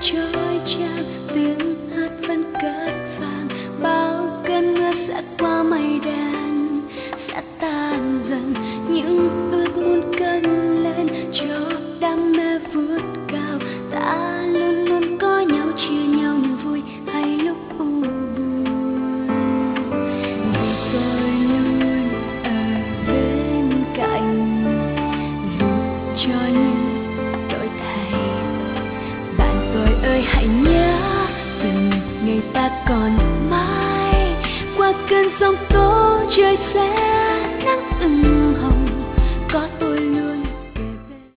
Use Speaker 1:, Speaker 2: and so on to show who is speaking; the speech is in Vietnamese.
Speaker 1: trôi tràn tiếng hát vẫn cất vang bao cơn mưa sẽ qua mây đen